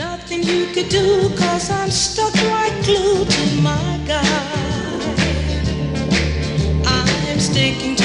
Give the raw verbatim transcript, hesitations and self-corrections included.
Nothing you could do, cause I'm stuck right glued to my guy. I'm sticking to